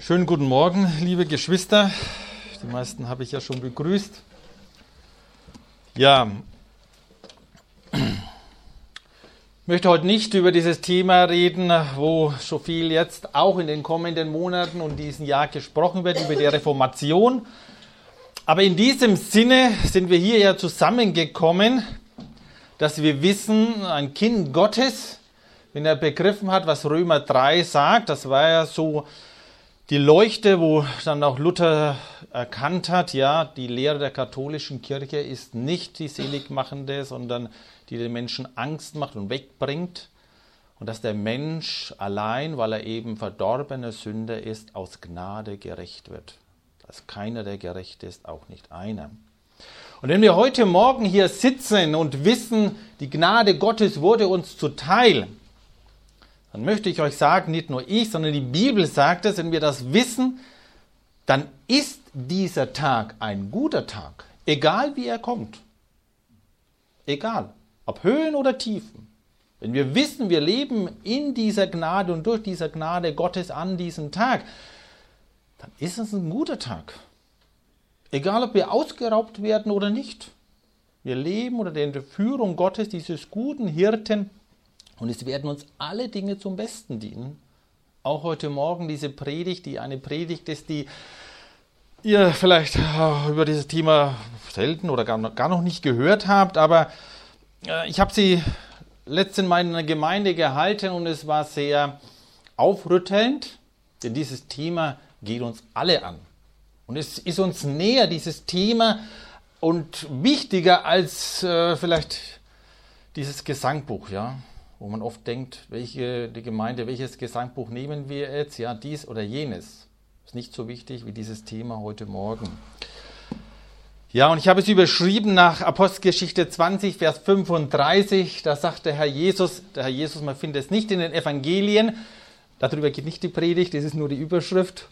Schönen guten Morgen, liebe Geschwister. Die meisten habe ich ja schon begrüßt. Ja, ich möchte heute nicht über dieses Thema reden, wo so viel jetzt auch in den kommenden Monaten und diesem Jahr gesprochen wird, über die Reformation. Aber in diesem Sinne sind wir hier ja zusammengekommen, dass wir wissen, ein Kind Gottes, wenn er begriffen hat, was Römer 3 sagt, das war ja so die Leuchte, wo dann auch Luther erkannt hat, ja, die Lehre der katholischen Kirche ist nicht die seligmachende, sondern die den Menschen Angst macht und wegbringt. Und dass der Mensch allein, weil er eben verdorbener Sünder ist, aus Gnade gerecht wird. Dass keiner, der gerecht ist, auch nicht einer. Und wenn wir heute Morgen hier sitzen und wissen, die Gnade Gottes wurde uns zuteil, dann möchte ich euch sagen, nicht nur ich, sondern die Bibel sagt es, wenn wir das wissen, dann ist dieser Tag ein guter Tag, egal wie er kommt. Egal, ob Höhen oder Tiefen. Wenn wir wissen, wir leben in dieser Gnade und durch diese Gnade Gottes an diesem Tag, dann ist es ein guter Tag. Egal, ob wir ausgeraubt werden oder nicht. Wir leben unter der Führung Gottes, dieses guten Hirten, und es werden uns alle Dinge zum Besten dienen. Auch heute Morgen diese Predigt, die eine Predigt ist, die ihr vielleicht über dieses Thema selten oder gar noch nicht gehört habt. Aber ich habe sie letztens mal in einer Gemeinde gehalten und es war sehr aufrüttelnd, denn dieses Thema geht uns alle an. Und es ist uns näher, dieses Thema, und wichtiger als vielleicht dieses Gesangbuch, ja. Wo man oft denkt, welches Gesangbuch nehmen wir jetzt? Ja, dies oder jenes. Ist nicht so wichtig wie dieses Thema heute Morgen. Ja, und ich habe es überschrieben nach Apostelgeschichte 20, Vers 35. Da sagt der Herr Jesus, man findet es nicht in den Evangelien, darüber geht nicht die Predigt, das ist nur die Überschrift.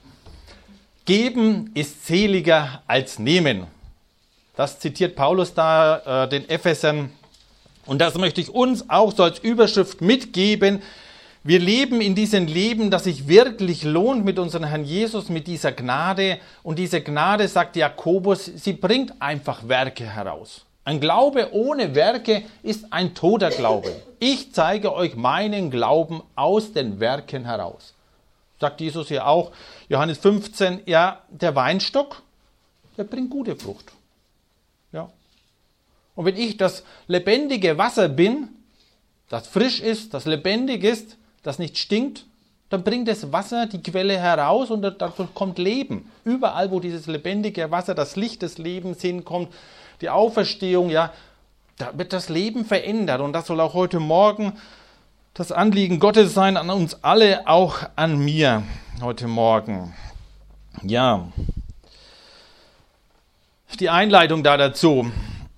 Geben ist seliger als nehmen. Das zitiert Paulus da den Ephesern. Und das möchte ich uns auch so als Überschrift mitgeben. Wir leben in diesem Leben, das sich wirklich lohnt mit unserem Herrn Jesus, mit dieser Gnade. Und diese Gnade, sagt Jakobus, sie bringt einfach Werke heraus. Ein Glaube ohne Werke ist ein toter Glaube. Ich zeige euch meinen Glauben aus den Werken heraus. Sagt Jesus hier auch, Johannes 15, ja, der Weinstock, der bringt gute Frucht. Ja. Und wenn ich das lebendige Wasser bin, das frisch ist, das lebendig ist, das nicht stinkt, dann bringt das Wasser die Quelle heraus und dadurch kommt Leben. Überall, wo dieses lebendige Wasser, das Licht des Lebens hinkommt, die Auferstehung, ja, da wird das Leben verändert. Und das soll auch heute Morgen das Anliegen Gottes sein, an uns alle, auch an mir heute Morgen. Ja, die Einleitung dazu.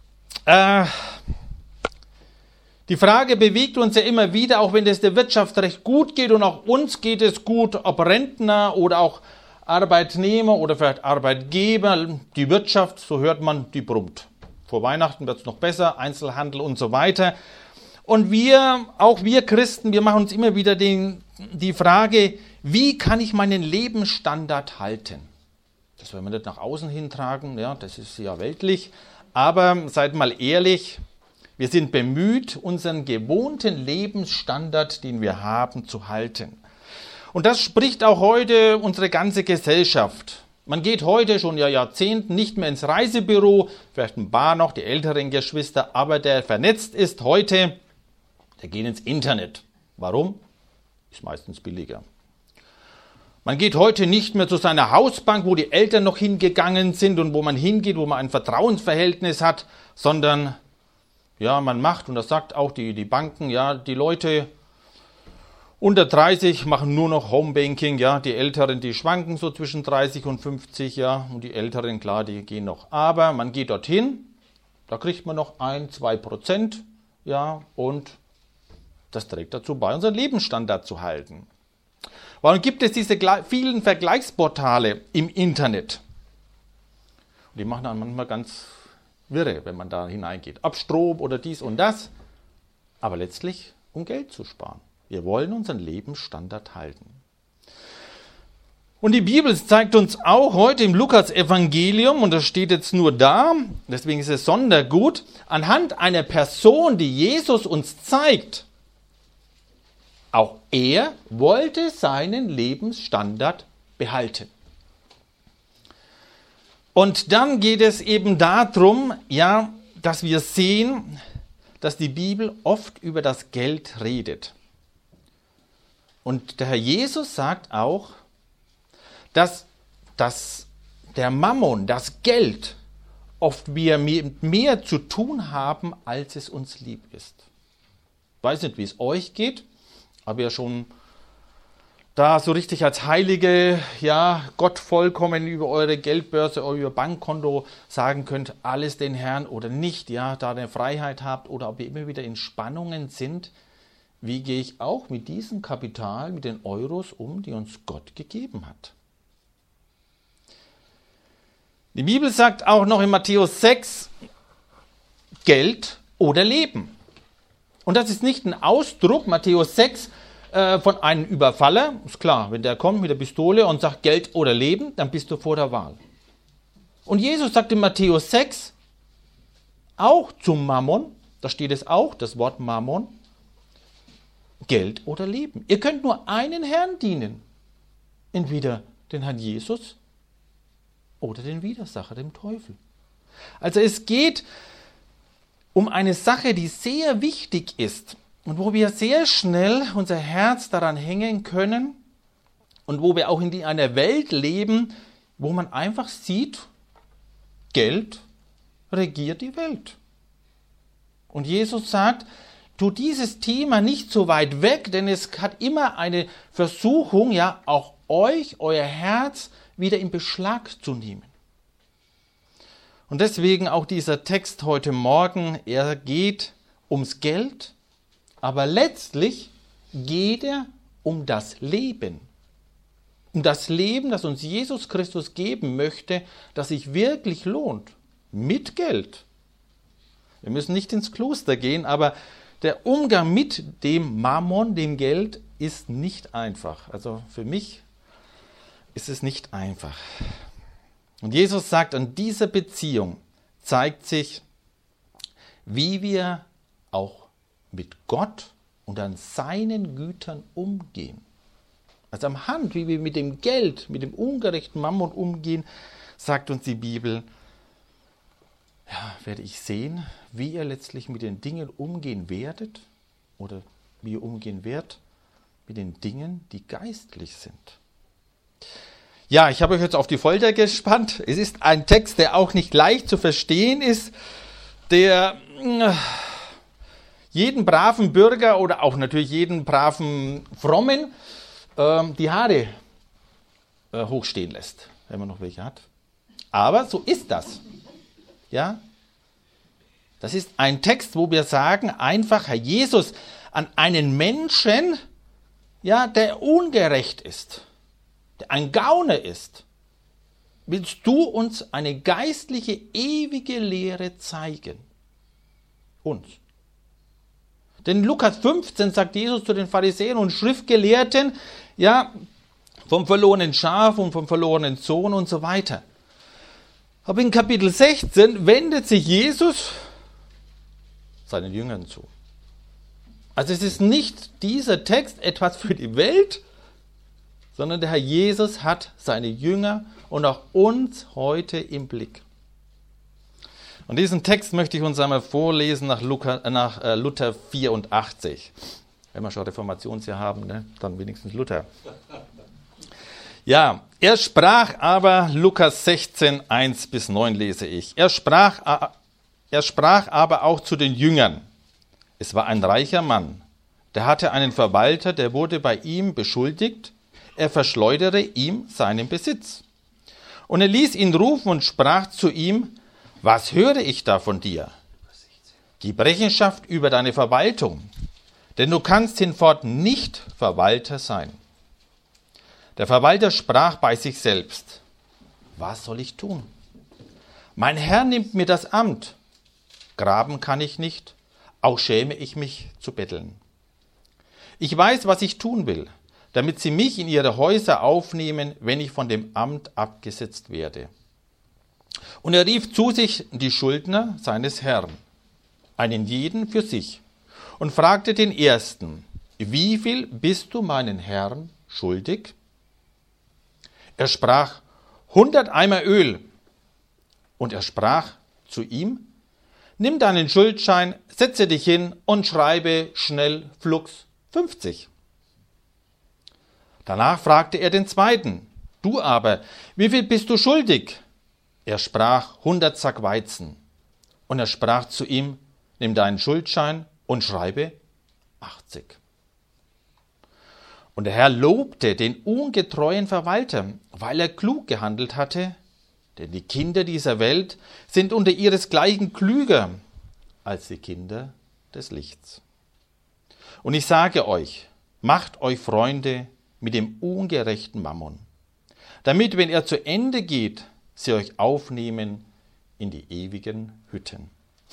Die Frage bewegt uns ja immer wieder, auch wenn es der Wirtschaft recht gut geht und auch uns geht es gut, ob Rentner oder auch Arbeitnehmer oder vielleicht Arbeitgeber, die Wirtschaft, so hört man, die brummt. Vor Weihnachten wird es noch besser, Einzelhandel und so weiter. Und auch wir Christen, wir machen uns immer wieder die Frage, wie kann ich meinen Lebensstandard halten? Das werden wir nicht nach außen hintragen, ja, das ist ja weltlich. Aber seid mal ehrlich, wir sind bemüht, unseren gewohnten Lebensstandard, den wir haben, zu halten. Und das spricht auch heute unsere ganze Gesellschaft. Man geht heute schon Jahrzehnten nicht mehr ins Reisebüro, vielleicht ein paar noch, die älteren Geschwister, aber der vernetzt ist heute, der geht ins Internet. Warum? Ist meistens billiger. Man geht heute nicht mehr zu seiner Hausbank, wo die Eltern noch hingegangen sind und wo man hingeht, wo man ein Vertrauensverhältnis hat, sondern ja, man macht, und das sagt auch die Banken, ja, die Leute unter 30 machen nur noch Homebanking, ja, die Älteren, die schwanken so zwischen 30 und 50, ja, und die Älteren, klar, die gehen noch. Aber man geht dorthin, da kriegt man noch 1-2%, ja, und das trägt dazu bei, unseren Lebensstandard zu halten. Warum gibt es diese vielen Vergleichsportale im Internet? Und die machen dann manchmal ganz wirre, wenn man da hineingeht. Ob Strom oder dies und das. Aber letztlich, um Geld zu sparen. Wir wollen unseren Lebensstandard halten. Und die Bibel zeigt uns auch heute im Lukas-Evangelium, und das steht jetzt nur da, deswegen ist es sondergut, anhand einer Person, die Jesus uns zeigt, auch er wollte seinen Lebensstandard behalten. Und dann geht es eben darum, ja, dass wir sehen, dass die Bibel oft über das Geld redet. Und der Herr Jesus sagt auch, dass der Mammon, das Geld, oft wir mehr zu tun haben, als es uns lieb ist. Ich weiß nicht, wie es euch geht, aber ja schon da so richtig als Heilige, ja, Gott vollkommen über eure Geldbörse, euer Bankkonto sagen könnt, alles den Herrn oder nicht, ja, da eine Freiheit habt oder ob ihr immer wieder in Spannungen sind, wie gehe ich auch mit diesem Kapital, mit den Euros um, die uns Gott gegeben hat. Die Bibel sagt auch noch in Matthäus 6, Geld oder Leben. Und das ist nicht ein Ausdruck, Matthäus 6, von einem Überfaller. Ist klar, wenn der kommt mit der Pistole und sagt Geld oder Leben, dann bist du vor der Wahl. Und Jesus sagt in Matthäus 6 auch zum Mammon, da steht es auch, das Wort Mammon, Geld oder Leben. Ihr könnt nur einen Herrn dienen. Entweder den Herrn Jesus oder den Widersacher, dem Teufel. Also es geht um eine Sache, die sehr wichtig ist und wo wir sehr schnell unser Herz daran hängen können und wo wir auch in einer Welt leben, wo man einfach sieht, Geld regiert die Welt. Und Jesus sagt, tu dieses Thema nicht so weit weg, denn es hat immer eine Versuchung, ja, auch euch, euer Herz wieder in Beschlag zu nehmen. Und deswegen auch dieser Text heute Morgen, er geht ums Geld, aber letztlich geht er um das Leben. Um das Leben, das uns Jesus Christus geben möchte, das sich wirklich lohnt. Mit Geld. Wir müssen nicht ins Kloster gehen, aber der Umgang mit dem Mammon, dem Geld, ist nicht einfach. Also für mich ist es nicht einfach. Und Jesus sagt, an dieser Beziehung zeigt sich, wie wir auch mit Gott und an seinen Gütern umgehen. Also am Hand, wie wir mit dem Geld, mit dem ungerechten Mammon umgehen, sagt uns die Bibel, ja, werde ich sehen, wie ihr letztlich mit den Dingen umgehen werdet oder wie ihr umgehen werdet mit den Dingen, die geistlich sind. Ja, ich habe euch jetzt auf die Folter gespannt. Es ist ein Text, der auch nicht leicht zu verstehen ist, der jeden braven Bürger oder auch natürlich jeden braven Frommen die Haare hochstehen lässt, wenn man noch welche hat. Aber so ist das. Ja, das ist ein Text, wo wir sagen, einfach, Herr Jesus, an einen Menschen, ja, der ungerecht ist, der ein Gauner ist, willst du uns eine geistliche, ewige Lehre zeigen. Uns. Denn in Lukas 15 sagt Jesus zu den Pharisäern und Schriftgelehrten, ja, vom verlorenen Schaf und vom verlorenen Sohn und so weiter. Aber in Kapitel 16 wendet sich Jesus seinen Jüngern zu. Also es ist nicht dieser Text etwas für die Welt, sondern der Herr Jesus hat seine Jünger und auch uns heute im Blick. Und diesen Text möchte ich uns einmal vorlesen nach Luther 84. Wenn wir schon Reformationsjahr haben, ne? Dann wenigstens Luther. Ja, er sprach aber, Lukas 16, 1-9 lese ich. Er sprach aber auch zu den Jüngern. Es war ein reicher Mann, der hatte einen Verwalter, der wurde bei ihm beschuldigt, er verschleudere ihm seinen Besitz. Und er ließ ihn rufen und sprach zu ihm, was höre ich da von dir? Gib Rechenschaft über deine Verwaltung, denn du kannst hinfort nicht Verwalter sein. Der Verwalter sprach bei sich selbst, was soll ich tun? Mein Herr nimmt mir das Amt, graben kann ich nicht, auch schäme ich mich zu betteln. Ich weiß, was ich tun will, damit sie mich in ihre Häuser aufnehmen, wenn ich von dem Amt abgesetzt werde. Und er rief zu sich die Schuldner seines Herrn, einen jeden für sich, und fragte den ersten: Wie viel bist du meinen Herrn schuldig? Er sprach: 100 Eimer Öl. Und er sprach zu ihm: Nimm deinen Schuldschein, setze dich hin und schreibe schnell flugs 50. Danach fragte er den zweiten: Du aber, wie viel bist du schuldig? Er sprach: 100 Sack Weizen. Und er sprach zu ihm: Nimm deinen Schuldschein und schreibe 80. Und der Herr lobte den ungetreuen Verwalter, weil er klug gehandelt hatte, denn die Kinder dieser Welt sind unter ihresgleichen klüger als die Kinder des Lichts. Und ich sage euch, macht euch Freunde mit dem ungerechten Mammon, damit, wenn er zu Ende geht, sie euch aufnehmen in die ewigen Hütten.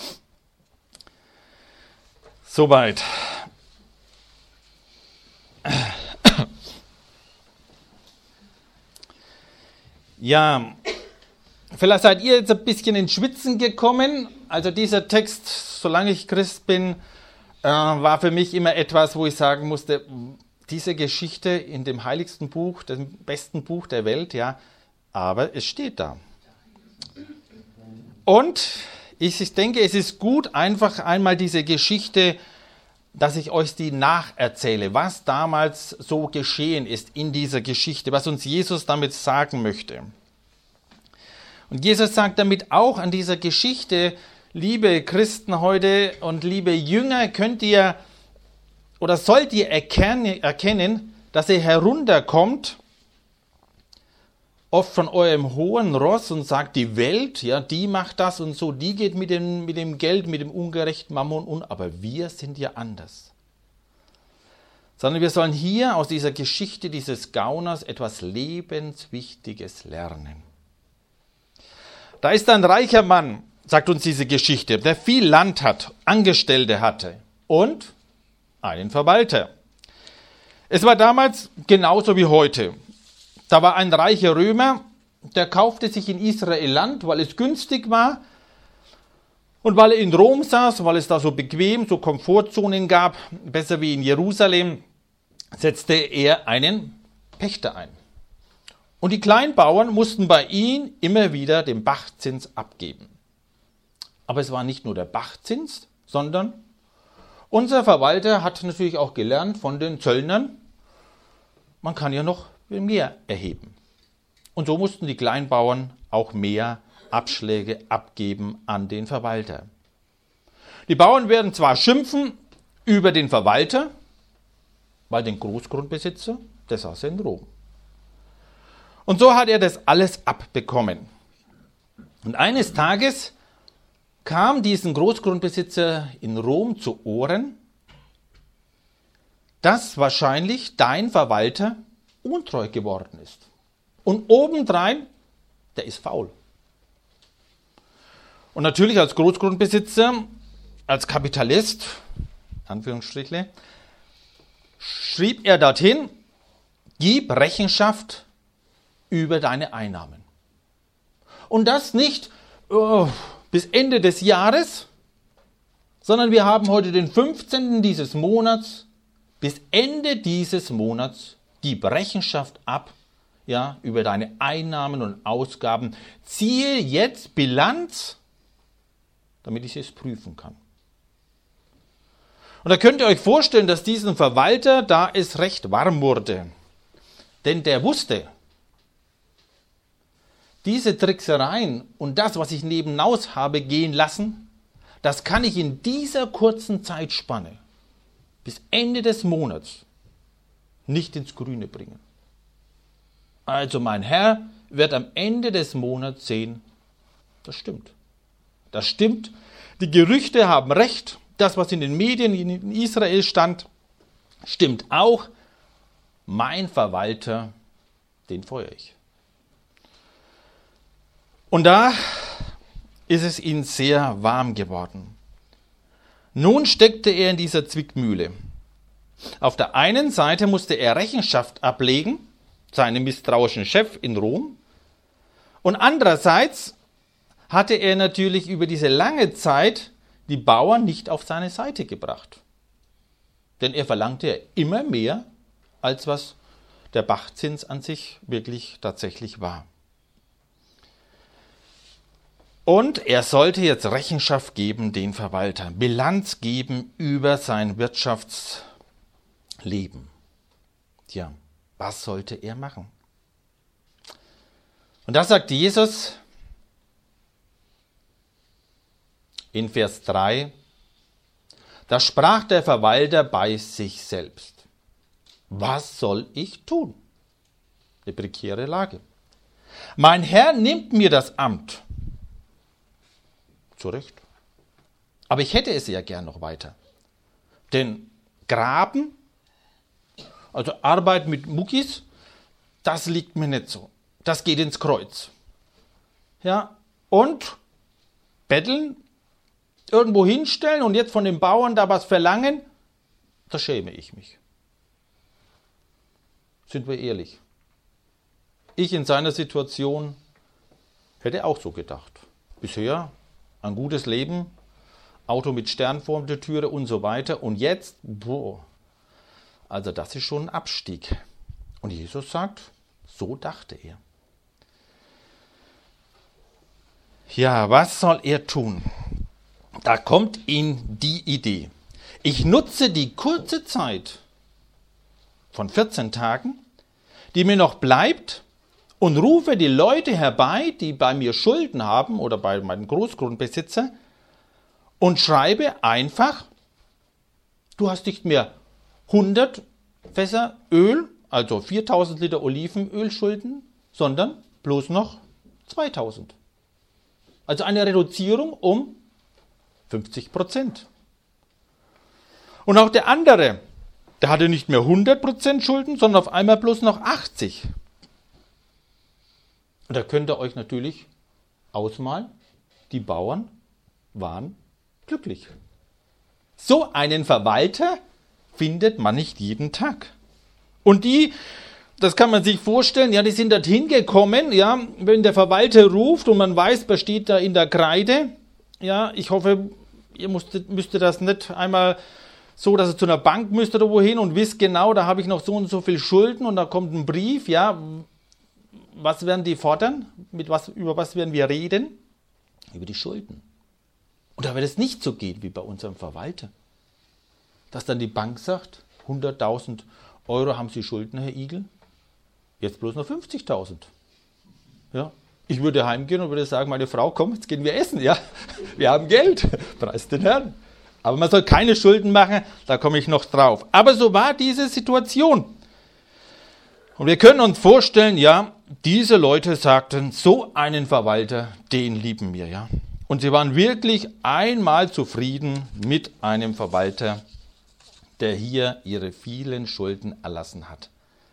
Soweit. Ja, vielleicht seid ihr jetzt ein bisschen ins Schwitzen gekommen. Also dieser Text, solange ich Christ bin, war für mich immer etwas, wo ich sagen musste, diese Geschichte in dem heiligsten Buch, dem besten Buch der Welt, ja, aber es steht da. Und ich denke, es ist gut, einfach einmal diese Geschichte, dass ich euch die nacherzähle, was damals so geschehen ist in dieser Geschichte, was uns Jesus damit sagen möchte. Und Jesus sagt damit auch an dieser Geschichte: Liebe Christen heute und liebe Jünger, könnt ihr oder sollt ihr erkennen, dass ihr herunterkommt, oft von eurem hohen Ross, und sagt, die Welt, ja, die macht das und so, die geht mit dem Geld, mit dem ungerechten Mammon um, aber wir sind ja anders. Sondern wir sollen hier aus dieser Geschichte dieses Gauners etwas Lebenswichtiges lernen. Da ist ein reicher Mann, sagt uns diese Geschichte, der viel Land hat, Angestellte hatte und einen Verwalter. Es war damals genauso wie heute. Da war ein reicher Römer, der kaufte sich in Israel Land, weil es günstig war und weil er in Rom saß, weil es da so bequem, so Komfortzonen gab, besser wie in Jerusalem, setzte er einen Pächter ein. Und die Kleinbauern mussten bei ihm immer wieder den Pachtzins abgeben. Aber es war nicht nur der Pachtzins, sondern unser Verwalter hat natürlich auch gelernt von den Zöllnern, man kann ja noch mehr erheben. Und so mussten die Kleinbauern auch mehr Abschläge abgeben an den Verwalter. Die Bauern werden zwar schimpfen über den Verwalter, weil den Großgrundbesitzer, der saß in Rom. Und so hat er das alles abbekommen. Und eines Tages kam diesen Großgrundbesitzer in Rom zu Ohren, dass wahrscheinlich dein Verwalter untreu geworden ist. Und obendrein, der ist faul. Und natürlich als Großgrundbesitzer, als Kapitalist, Anführungsstriche, schrieb er dorthin: Gib Rechenschaft über deine Einnahmen. Und das nicht bis Ende des Jahres, sondern wir haben heute den 15. dieses Monats. Bis Ende dieses Monats gib Rechenschaft ab, ja, über deine Einnahmen und Ausgaben. Ziehe jetzt Bilanz, damit ich es prüfen kann. Und da könnt ihr euch vorstellen, dass diesem Verwalter da es recht warm wurde. Denn der wusste, diese Tricksereien und das, was ich nebenaus habe gehen lassen, das kann ich in dieser kurzen Zeitspanne bis Ende des Monats nicht ins Grüne bringen. Also mein Herr wird am Ende des Monats sehen, das stimmt. Das stimmt. Die Gerüchte haben recht. Das, was in den Medien in Israel stand, stimmt auch. Mein Verwalter, den feuere ich. Und da ist es ihm sehr warm geworden. Nun steckte er in dieser Zwickmühle. Auf der einen Seite musste er Rechenschaft ablegen, seinem misstrauischen Chef in Rom, und andererseits hatte er natürlich über diese lange Zeit die Bauern nicht auf seine Seite gebracht. Denn er verlangte ja immer mehr, als was der Pachtzins an sich wirklich tatsächlich war. Und er sollte jetzt Rechenschaft geben den Verwaltern, Bilanz geben über sein Wirtschaftsleben. Tja, was sollte er machen? Und da sagt Jesus in Vers 3, da sprach der Verwalter bei sich selbst: Was soll ich tun? Eine prekäre Lage. Mein Herr nimmt mir das Amt. Zu Recht. Aber ich hätte es ja gern noch weiter. Denn Graben, also Arbeit mit Muckis, das liegt mir nicht so. Das geht ins Kreuz. Ja, und betteln, irgendwo hinstellen und jetzt von den Bauern da was verlangen, da schäme ich mich. Sind wir ehrlich? Ich in seiner Situation hätte auch so gedacht. Bisher ein gutes Leben, Auto mit Stern vor der Türe und so weiter. Und jetzt, also das ist schon ein Abstieg. Und Jesus sagt, so dachte er. Ja, was soll er tun? Da kommt ihm die Idee. Ich nutze die kurze Zeit von 14 Tagen, die mir noch bleibt, und rufe die Leute herbei, die bei mir Schulden haben oder bei meinem Großgrundbesitzer, und schreibe einfach, du hast nicht mehr 100 Fässer Öl, also 4000 Liter Olivenöl Schulden, sondern bloß noch 2000. Also eine Reduzierung um 50%. Und auch der andere, der hatte nicht mehr 100% Schulden, sondern auf einmal bloß noch 80%. Und da könnt ihr euch natürlich ausmalen, die Bauern waren glücklich. So einen Verwalter findet man nicht jeden Tag. Und die, das kann man sich vorstellen, ja, die sind dorthin gekommen, ja, wenn der Verwalter ruft und man weiß, was steht da in der Kreide, ja, ich hoffe, ihr müsstet das nicht einmal so, dass ihr zu einer Bank müsst oder wohin und wisst genau, da habe ich noch so und so viel Schulden und da kommt ein Brief, ja, was werden die fordern? Über was werden wir reden? Über die Schulden. Und da wird es nicht so gehen wie bei unserem Verwalter. Dass dann die Bank sagt, 100.000 Euro haben Sie Schulden, Herr Igel, jetzt bloß noch 50.000. Ja, ich würde heimgehen und würde sagen, meine Frau, komm, jetzt gehen wir essen, ja, wir haben Geld, preis den Herrn. Aber man soll keine Schulden machen, da komme ich noch drauf. Aber so war diese Situation. Und wir können uns vorstellen, ja, diese Leute sagten, so einen Verwalter, den lieben wir, ja. Und sie waren wirklich einmal zufrieden mit einem Verwalter, der hier ihre vielen Schulden erlassen hat.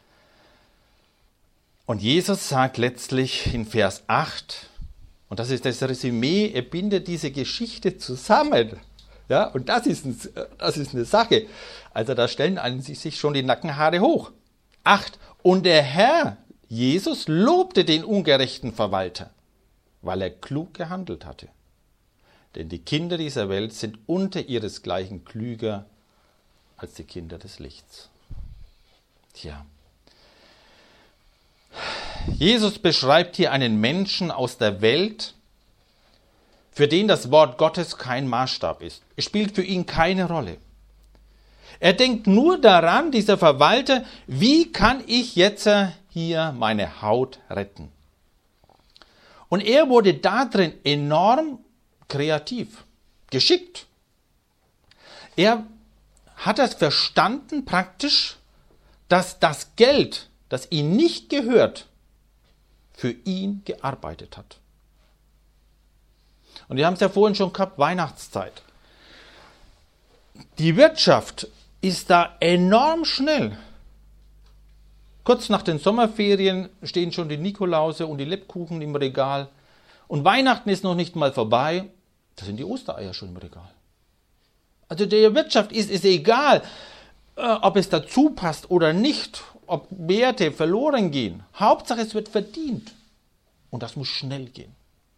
Und Jesus sagt letztlich in Vers 8, und das ist das Resümee, er bindet diese Geschichte zusammen. Ja, und das ist eine Sache. Also da stellen einem sich schon die Nackenhaare hoch. 8. Und der Herr, Jesus, lobte den ungerechten Verwalter, weil er klug gehandelt hatte. Denn die Kinder dieser Welt sind unter ihresgleichen klüger als die Kinder des Lichts. Tja. Jesus beschreibt hier einen Menschen aus der Welt, für den das Wort Gottes kein Maßstab ist. Es spielt für ihn keine Rolle. Er denkt nur daran, dieser Verwalter, wie kann ich jetzt hier meine Haut retten? Und er wurde darin enorm kreativ, geschickt. Er hat das verstanden praktisch, dass das Geld, das ihm nicht gehört, für ihn gearbeitet hat. Und wir haben es ja vorhin schon gehabt, Weihnachtszeit. Die Wirtschaft ist da enorm schnell. Kurz nach den Sommerferien stehen schon die Nikolause und die Lebkuchen im Regal. Und Weihnachten ist noch nicht mal vorbei, da sind die Ostereier schon im Regal. Also der Wirtschaft ist es egal, ob es dazu passt oder nicht, ob Werte verloren gehen. Hauptsache, es wird verdient. Und das muss schnell gehen.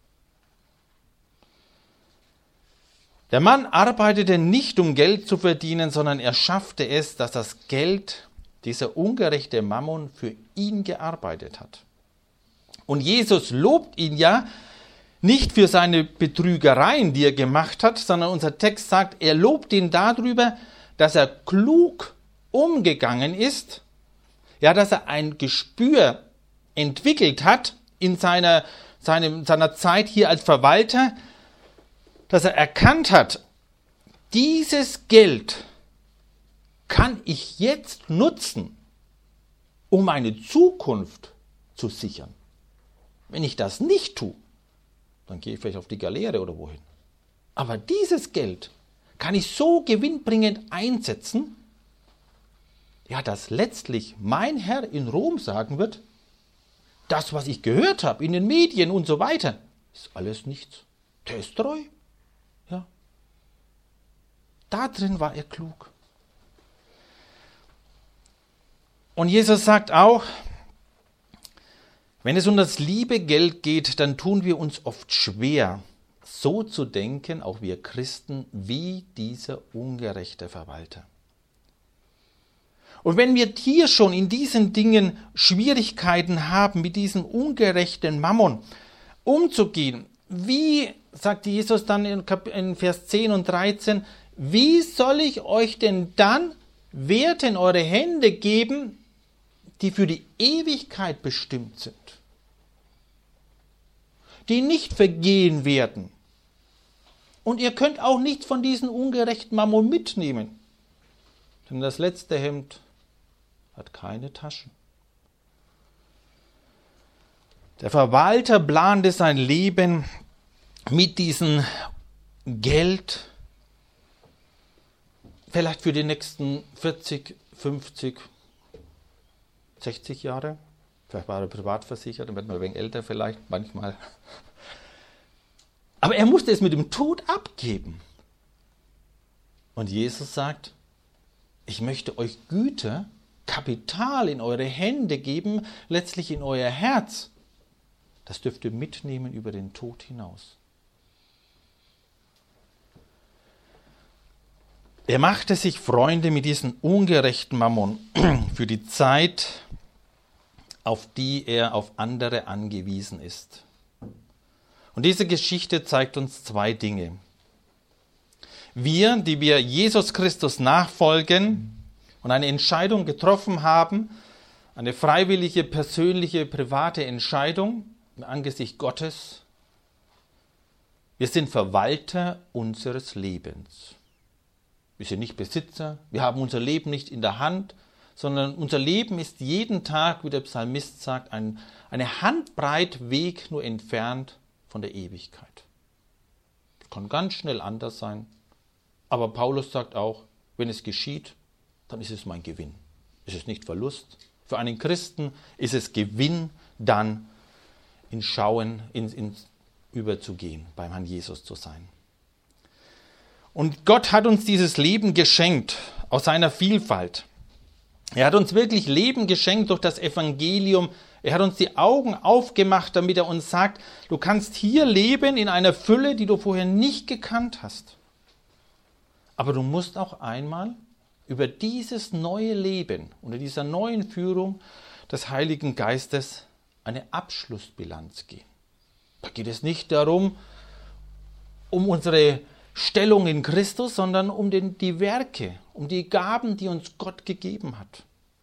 Der Mann arbeitete nicht, um Geld zu verdienen, sondern er schaffte es, dass das Geld, dieser ungerechte Mammon, für ihn gearbeitet hat. Und Jesus lobt ihn ja nicht für seine Betrügereien, die er gemacht hat, sondern unser Text sagt, er lobt ihn darüber, dass er klug umgegangen ist, ja, dass er ein Gespür entwickelt hat in seiner Zeit hier als Verwalter, dass er erkannt hat, dieses Geld kann ich jetzt nutzen, um meine Zukunft zu sichern. Wenn ich das nicht tue, dann gehe ich vielleicht auf die Galeere oder wohin. Aber dieses Geld kann ich so gewinnbringend einsetzen, ja, dass letztlich mein Herr in Rom sagen wird, das, was ich gehört habe in den Medien und so weiter, ist alles nichts. Der ist treu. Ja. Da drin war er klug. Und Jesus sagt auch, wenn es um das liebe Geld geht, dann tun wir uns oft schwer, so zu denken, auch wir Christen, wie dieser ungerechte Verwalter. Und wenn wir hier schon in diesen Dingen Schwierigkeiten haben, mit diesem ungerechten Mammon umzugehen, wie, sagt Jesus dann in Vers 10 und 13, wie soll ich euch denn dann Werte in eure Hände geben, die für die Ewigkeit bestimmt sind, die nicht vergehen werden. Und ihr könnt auch nichts von diesem ungerechten Mammon mitnehmen, denn das letzte Hemd hat keine Taschen. Der Verwalter plante sein Leben mit diesem Geld, vielleicht für die nächsten 40, 50, 60 Jahre. Vielleicht war er privat versichert, dann wird man ein wenig älter vielleicht, manchmal. Aber er musste es mit dem Tod abgeben. Und Jesus sagt, ich möchte euch Güter, Kapital in eure Hände geben, letztlich in euer Herz. Das dürft ihr mitnehmen über den Tod hinaus. Er machte sich Freunde mit diesem ungerechten Mammon für die Zeit, auf die er auf andere angewiesen ist. Und diese Geschichte zeigt uns zwei Dinge. Wir, die wir Jesus Christus nachfolgen und eine Entscheidung getroffen haben, eine freiwillige, persönliche, private Entscheidung im Angesicht Gottes, wir sind Verwalter unseres Lebens. Wir sind nicht Besitzer, wir haben unser Leben nicht in der Hand, sondern unser Leben ist jeden Tag, wie der Psalmist sagt, eine Handbreit Weg nur entfernt von der Ewigkeit. Das kann ganz schnell anders sein, aber Paulus sagt auch, wenn es geschieht, dann ist es mein Gewinn. Es ist nicht Verlust. Für einen Christen ist es Gewinn, dann ins Schauen, ins Überzugehen, beim Herrn Jesus zu sein. Und Gott hat uns dieses Leben geschenkt, aus seiner Vielfalt. Er hat uns wirklich Leben geschenkt durch das Evangelium. Er hat uns die Augen aufgemacht, damit er uns sagt, du kannst hier leben in einer Fülle, die du vorher nicht gekannt hast. Aber du musst auch einmal über dieses neue Leben, unter dieser neuen Führung des Heiligen Geistes, eine Abschlussbilanz gehen. Da geht es nicht darum, um unsere Stellung in Christus, sondern um die Werke, um die Gaben, die uns Gott gegeben hat.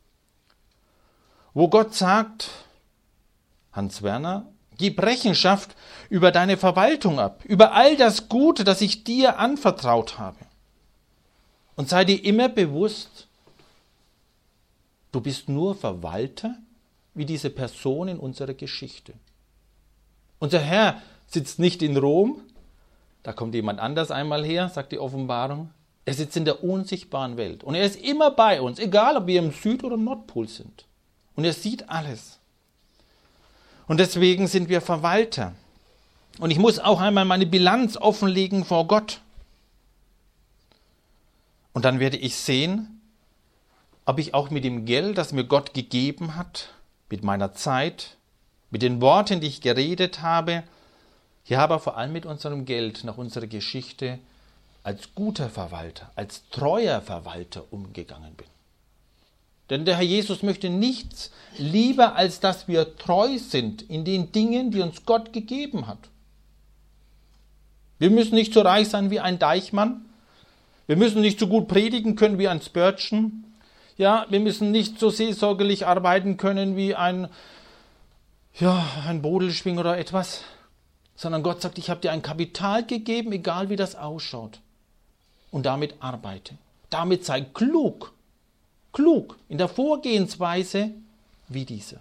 Wo Gott sagt, Hans Werner, gib Rechenschaft über deine Verwaltung ab, über all das Gute, das ich dir anvertraut habe. Und sei dir immer bewusst, du bist nur Verwalter wie diese Person in unserer Geschichte. Unser Herr sitzt nicht in Rom, da kommt jemand anders einmal her, sagt die Offenbarung. Er sitzt in der unsichtbaren Welt und er ist immer bei uns, egal ob wir im Süd- oder im Nordpol sind. Und er sieht alles. Und deswegen sind wir Verwalter. Und ich muss auch einmal meine Bilanz offenlegen vor Gott. Und dann werde ich sehen, ob ich auch mit dem Geld, das mir Gott gegeben hat, mit meiner Zeit, mit den Worten, die ich geredet habe, ja, aber vor allem mit unserem Geld nach unserer Geschichte als guter Verwalter, als treuer Verwalter umgegangen bin. Denn der Herr Jesus möchte nichts lieber, als dass wir treu sind in den Dingen, die uns Gott gegeben hat. Wir müssen nicht so reich sein wie ein Deichmann. Wir müssen nicht so gut predigen können wie ein Spurgeon. Ja, wir müssen nicht so seelsorgerlich arbeiten können wie ein Bodelschwing oder etwas. Sondern Gott sagt, ich habe dir ein Kapital gegeben, egal wie das ausschaut. Und damit arbeite. Damit sei klug in der Vorgehensweise wie dieser.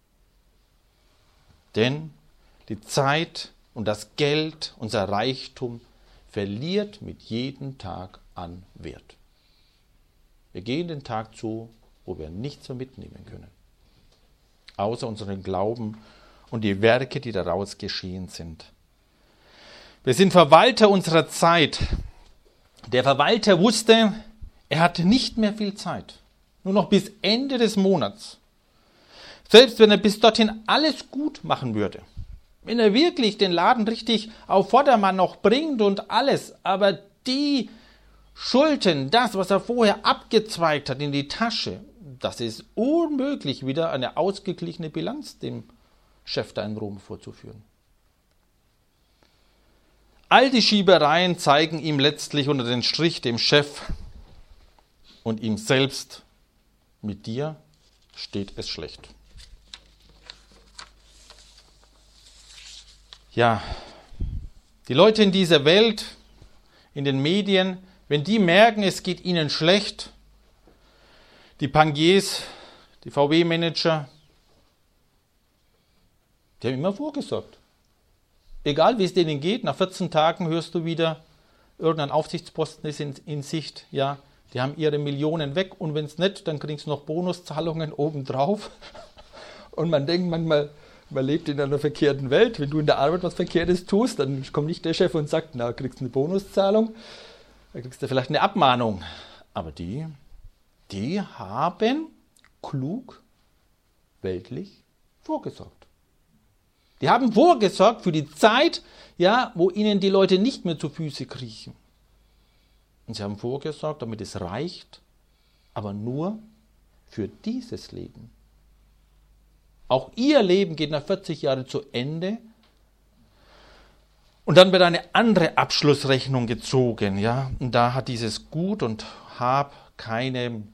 Denn die Zeit und das Geld, unser Reichtum, verliert mit jedem Tag an Wert. Wir gehen den Tag zu, wo wir nichts mehr mitnehmen können. Außer unseren Glauben und die Werke, die daraus geschehen sind. Wir sind Verwalter unserer Zeit. Der Verwalter wusste, er hatte nicht mehr viel Zeit. Nur noch bis Ende des Monats. Selbst wenn er bis dorthin alles gut machen würde. Wenn er wirklich den Laden richtig auf Vordermann noch bringt und alles, aber die Schulden, das, was er vorher abgezweigt hat in die Tasche, das ist unmöglich, wieder eine ausgeglichene Bilanz dem Chef da in Rom vorzuführen. All die Schiebereien zeigen ihm letztlich unter den Strich dem Chef und ihm selbst, mit dir steht es schlecht. Ja, die Leute in dieser Welt, in den Medien, wenn die merken, es geht ihnen schlecht, die Bankiers, die VW-Manager, die haben immer vorgesorgt. Egal wie es denen geht, nach 14 Tagen hörst du wieder, irgendein Aufsichtsposten ist in Sicht, ja, die haben ihre Millionen weg und wenn es nicht, dann kriegst du noch Bonuszahlungen obendrauf. Und man denkt manchmal, man lebt in einer verkehrten Welt. Wenn du in der Arbeit was Verkehrtes tust, dann kommt nicht der Chef und sagt, na, kriegst du eine Bonuszahlung, dann kriegst du vielleicht eine Abmahnung. Aber die haben klug, weltlich vorgesorgt. Die haben vorgesorgt für die Zeit, ja, wo ihnen die Leute nicht mehr zu Füße kriechen. Und sie haben vorgesorgt, damit es reicht, aber nur für dieses Leben. Auch ihr Leben geht nach 40 Jahren zu Ende. Und dann wird eine andere Abschlussrechnung gezogen. Ja? Und da hat dieses Gut und Hab keinen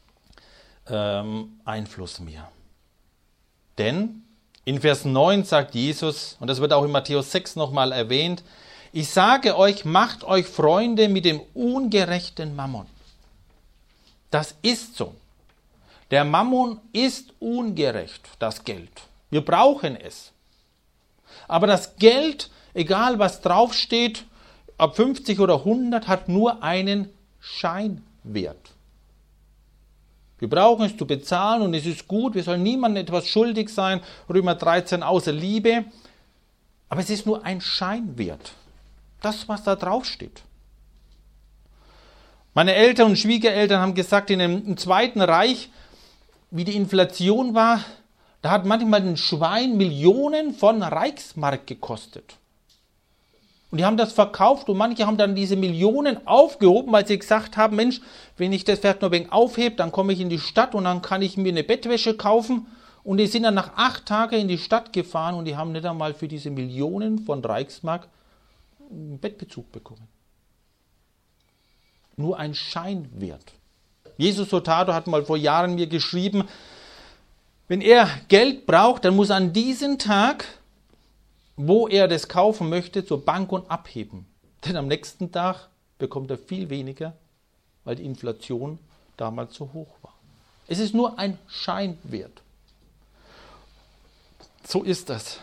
Einfluss mehr. Denn in Vers 9 sagt Jesus, und das wird auch in Matthäus 6 nochmal erwähnt, ich sage euch, macht euch Freunde mit dem ungerechten Mammon. Das ist so. Der Mammon ist ungerecht, das Geld. Wir brauchen es. Aber das Geld, egal was draufsteht, ab 50 oder 100, hat nur einen Scheinwert. Wir brauchen es zu bezahlen und es ist gut, wir sollen niemandem etwas schuldig sein, Römer 13 außer Liebe. Aber es ist nur ein Scheinwert. Das, was da draufsteht. Meine Eltern und Schwiegereltern haben gesagt, im Zweiten Reich, wie die Inflation war, da hat manchmal ein Schwein Millionen von Reichsmark gekostet. Und die haben das verkauft und manche haben dann diese Millionen aufgehoben, weil sie gesagt haben, Mensch, wenn ich das vielleicht nur ein wenig aufhebe, dann komme ich in die Stadt und dann kann ich mir eine Bettwäsche kaufen. Und die sind dann nach 8 Tagen in die Stadt gefahren und die haben nicht einmal für diese Millionen von Reichsmark einen Bettbezug bekommen. Nur ein Scheinwert. Jesus Hurtado hat mal vor Jahren mir geschrieben, wenn er Geld braucht, dann muss er an diesem Tag, wo er das kaufen möchte, zur Bank und abheben. Denn am nächsten Tag bekommt er viel weniger, weil die Inflation damals so hoch war. Es ist nur ein Scheinwert. So ist das.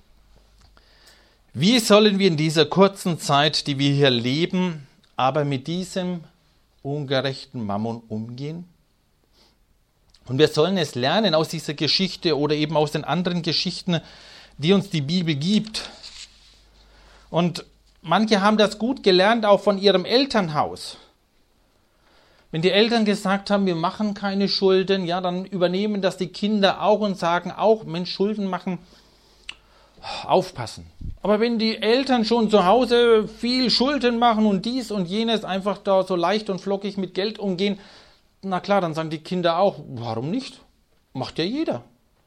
Wie sollen wir in dieser kurzen Zeit, die wir hier leben, aber mit diesem ungerechten Mammon umgehen? Und wir sollen es lernen aus dieser Geschichte oder eben aus den anderen Geschichten, die uns die Bibel gibt. Und manche haben das gut gelernt, auch von ihrem Elternhaus. Wenn die Eltern gesagt haben, wir machen keine Schulden, ja, dann übernehmen das die Kinder auch und sagen auch, Mensch, Schulden machen, aufpassen. Aber wenn die Eltern schon zu Hause viel Schulden machen und dies und jenes einfach da so leicht und flockig mit Geld umgehen, na klar, dann sagen die Kinder auch, warum nicht? Macht ja jeder.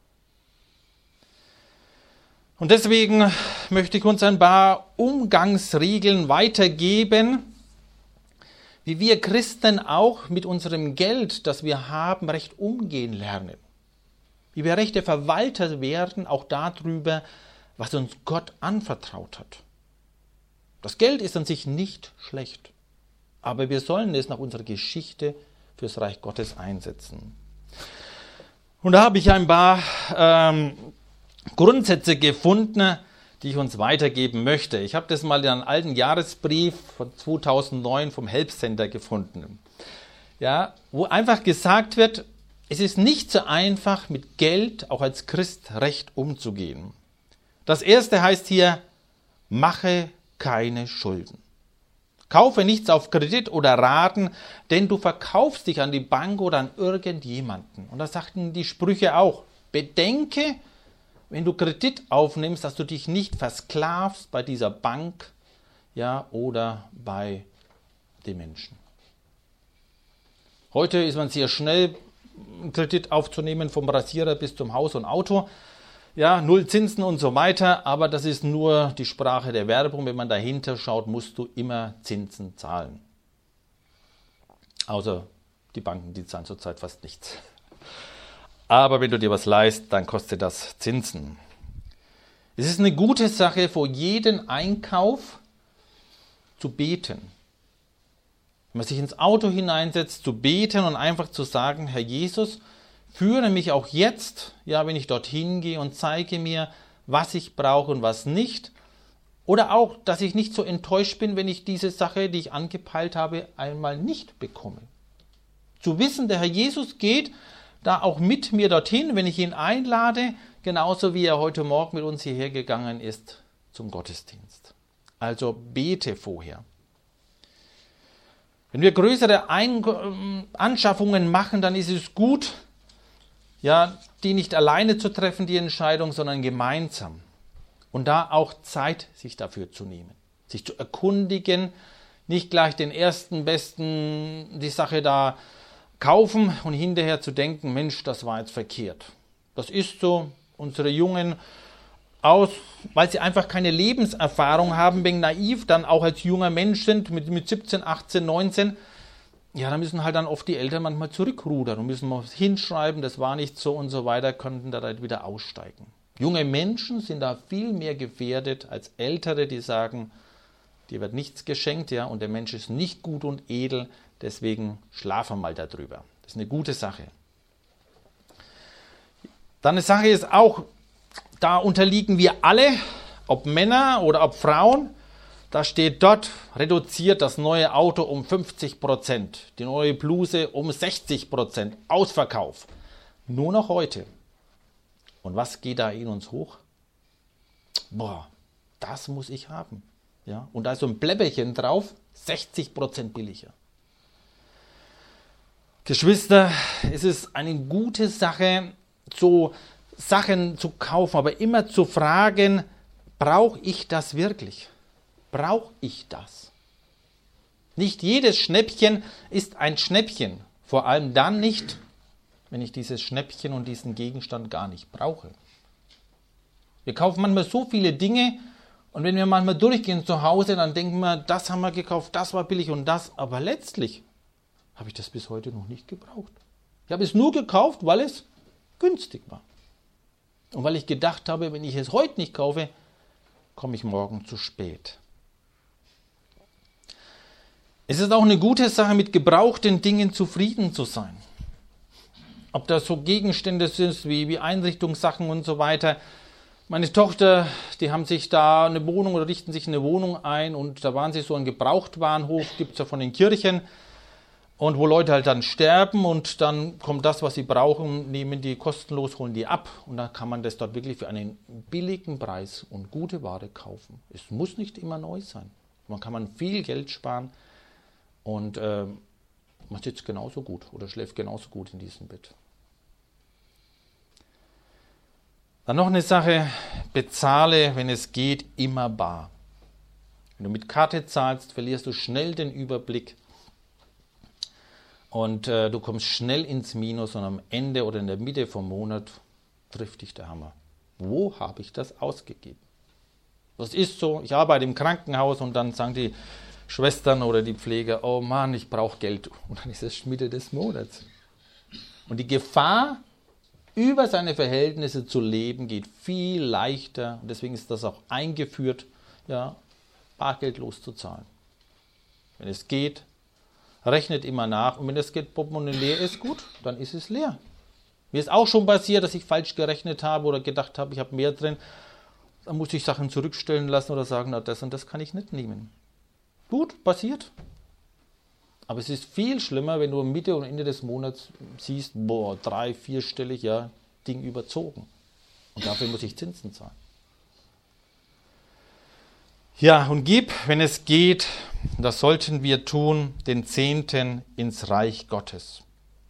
Und deswegen möchte ich uns ein paar Umgangsregeln weitergeben, wie wir Christen auch mit unserem Geld, das wir haben, recht umgehen lernen. Wie wir rechte Verwalter werden, auch darüber, was uns Gott anvertraut hat. Das Geld ist an sich nicht schlecht, aber wir sollen es nach unserer Geschichte fürs Reich Gottes einsetzen. Und da habe ich ein paar Grundsätze gefunden, die ich uns weitergeben möchte. Ich habe das mal in einem alten Jahresbrief von 2009 vom Help Center gefunden. Ja, wo einfach gesagt wird, es ist nicht so einfach, mit Geld auch als Christ recht umzugehen. Das erste heißt hier, mache keine Schulden. Kaufe nichts auf Kredit oder Raten, denn du verkaufst dich an die Bank oder an irgendjemanden. Und das sagten die Sprüche auch. Bedenke, wenn du Kredit aufnimmst, dass du dich nicht versklavst bei dieser Bank, ja, oder bei den Menschen. Heute ist man sehr schnell, einen Kredit aufzunehmen, vom Rasierer bis zum Haus und Auto. Ja, null Zinsen und so weiter, aber das ist nur die Sprache der Werbung. Wenn man dahinter schaut, musst du immer Zinsen zahlen. Außer die Banken, die zahlen zurzeit fast nichts. Aber wenn du dir was leihst, dann kostet das Zinsen. Es ist eine gute Sache, vor jedem Einkauf zu beten. Wenn man sich ins Auto hineinsetzt, zu beten und einfach zu sagen, Herr Jesus, führe mich auch jetzt, ja, wenn ich dorthin gehe und zeige mir, was ich brauche und was nicht. Oder auch, dass ich nicht so enttäuscht bin, wenn ich diese Sache, die ich angepeilt habe, einmal nicht bekomme. Zu wissen, der Herr Jesus geht da auch mit mir dorthin, wenn ich ihn einlade, genauso wie er heute Morgen mit uns hierher gegangen ist zum Gottesdienst. Also bete vorher. Wenn wir größere Anschaffungen machen, dann ist es gut, ja, die nicht alleine zu treffen, die Entscheidung, sondern gemeinsam. Und da auch Zeit sich dafür zu nehmen, sich zu erkundigen, nicht gleich den ersten, besten, die Sache da kaufen und hinterher zu denken, Mensch, das war jetzt verkehrt. Das ist so, unsere Jungen, weil sie einfach keine Lebenserfahrung haben, wegen naiv, dann auch als junger Mensch sind, mit 17, 18, 19, ja, da müssen halt dann oft die Eltern manchmal zurückrudern und müssen mal hinschreiben, das war nicht so und so weiter, könnten da halt wieder aussteigen. Junge Menschen sind da viel mehr gefährdet als Ältere, die sagen, dir wird nichts geschenkt, ja, und der Mensch ist nicht gut und edel, deswegen schlafen mal darüber. Das ist eine gute Sache. Dann eine Sache ist auch, da unterliegen wir alle, ob Männer oder ob Frauen, da steht dort, reduziert das neue Auto um 50%, die neue Bluse um 60%, Ausverkauf. Nur noch heute. Und was geht da in uns hoch? Boah, das muss ich haben. Ja? Und da ist so ein Bläpperchen drauf, 60% billiger. Geschwister, es ist eine gute Sache, so Sachen zu kaufen, aber immer zu fragen, brauche ich das wirklich? Brauche ich das? Nicht jedes Schnäppchen ist ein Schnäppchen. Vor allem dann nicht, wenn ich dieses Schnäppchen und diesen Gegenstand gar nicht brauche. Wir kaufen manchmal so viele Dinge und wenn wir manchmal durchgehen zu Hause, dann denken wir, das haben wir gekauft, das war billig und das. Aber letztlich habe ich das bis heute noch nicht gebraucht. Ich habe es nur gekauft, weil es günstig war. Und weil ich gedacht habe, wenn ich es heute nicht kaufe, komme ich morgen zu spät. Es ist auch eine gute Sache, mit gebrauchten Dingen zufrieden zu sein. Ob das so Gegenstände sind, wie Einrichtungssachen und so weiter. Meine Tochter, die haben sich da eine Wohnung oder richten sich eine Wohnung ein und da waren sie so ein Gebrauchtwarenhof, gibt es ja von den Kirchen. Und wo Leute halt dann sterben und dann kommt das, was sie brauchen, nehmen die kostenlos, holen die ab. Und dann kann man das dort wirklich für einen billigen Preis und gute Ware kaufen. Es muss nicht immer neu sein. Man kann viel Geld sparen und man sitzt genauso gut oder schläft genauso gut in diesem Bett. Dann noch eine Sache, bezahle, wenn es geht, immer bar. Wenn du mit Karte zahlst, verlierst du schnell den Überblick und du kommst schnell ins Minus und am Ende oder in der Mitte vom Monat trifft dich der Hammer. Wo habe ich das ausgegeben? Das ist so, ich arbeite im Krankenhaus und dann sagen die Schwestern oder die Pfleger, oh Mann, ich brauche Geld. Und dann ist es Mitte des Monats. Und die Gefahr, über seine Verhältnisse zu leben, geht viel leichter. Und deswegen ist das auch eingeführt, ja, bargeldlos zu zahlen. Wenn es geht, rechnet immer nach. Und wenn das Portemonnaie leer ist, gut, dann ist es leer. Mir ist auch schon passiert, dass ich falsch gerechnet habe oder gedacht habe, ich habe mehr drin. Dann musste ich Sachen zurückstellen lassen oder sagen, na, das und das kann ich nicht nehmen. Gut, passiert. Aber es ist viel schlimmer, wenn du Mitte und Ende des Monats siehst, boah, 3-, 4-stellig, ja, Ding überzogen. Und dafür muss ich Zinsen zahlen. Ja, und gib, wenn es geht, das sollten wir tun, den Zehnten ins Reich Gottes.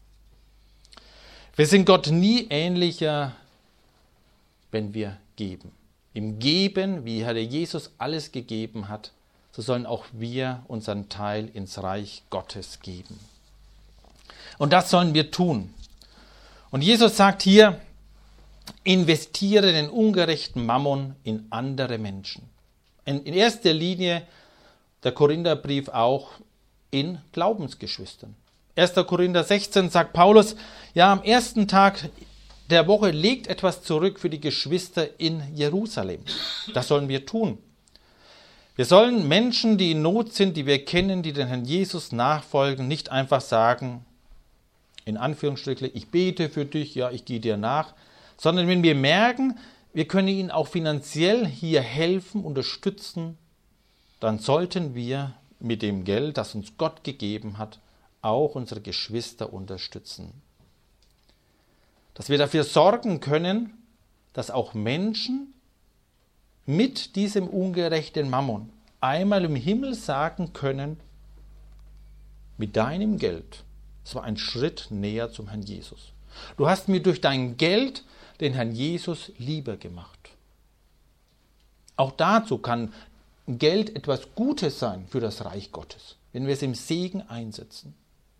Wir sind Gott nie ähnlicher, wenn wir geben. Im Geben, wie Herr Jesus alles gegeben hat, so sollen auch wir unseren Teil ins Reich Gottes geben. Und das sollen wir tun. Und Jesus sagt hier, investiere den ungerechten Mammon in andere Menschen. In erster Linie der Korintherbrief auch in Glaubensgeschwistern. 1. Korinther 16 sagt Paulus, ja, am ersten Tag der Woche legt etwas zurück für die Geschwister in Jerusalem. Das sollen wir tun. Wir sollen Menschen, die in Not sind, die wir kennen, die den Herrn Jesus nachfolgen, nicht einfach sagen, in Anführungsstrichen, ich bete für dich, ja, ich gehe dir nach, sondern wenn wir merken, wir können ihnen auch finanziell hier helfen, unterstützen, dann sollten wir mit dem Geld, das uns Gott gegeben hat, auch unsere Geschwister unterstützen. Dass wir dafür sorgen können, dass auch Menschen mit diesem ungerechten Mammon einmal im Himmel sagen können, mit deinem Geld, es war ein Schritt näher zum Herrn Jesus. Du hast mir durch dein Geld den Herrn Jesus lieber gemacht. Auch dazu kann Geld etwas Gutes sein für das Reich Gottes, wenn wir es im Segen einsetzen.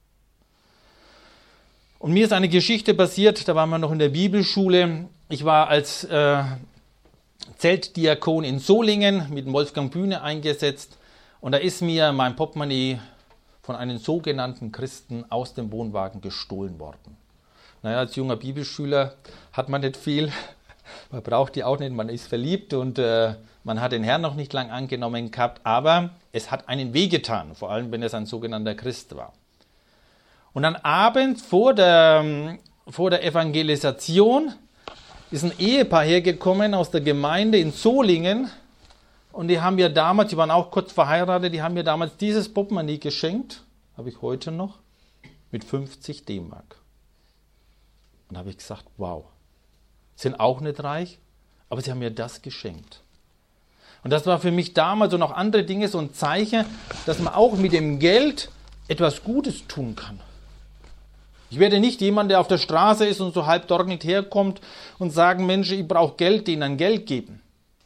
Und mir ist eine Geschichte passiert, da waren wir noch in der Bibelschule. Ich war als Zeltdiakon in Solingen mit Wolfgang Bühne eingesetzt und da ist mir mein Portemonnaie von einem sogenannten Christen aus dem Wohnwagen gestohlen worden. Naja, als junger Bibelschüler hat man nicht viel, man braucht die auch nicht, man ist verliebt und man hat den Herrn noch nicht lang angenommen gehabt, aber es hat einen wehgetan, vor allem wenn es ein sogenannter Christ war. Und dann abends vor der Evangelisation ist ein Ehepaar hergekommen aus der Gemeinde in Solingen und die haben mir damals, die waren auch kurz verheiratet, die haben mir damals dieses Portemonnaie geschenkt, habe ich heute noch, mit 50 D-Mark. Und da habe ich gesagt, wow, sind auch nicht reich, aber sie haben mir das geschenkt. Und das war für mich damals und auch andere Dinge so ein Zeichen, dass man auch mit dem Geld etwas Gutes tun kann. Ich werde nicht jemand, der auf der Straße ist und so halb dorgelt herkommt und sagen, Mensch, ich brauche Geld, denen dann Geld geben.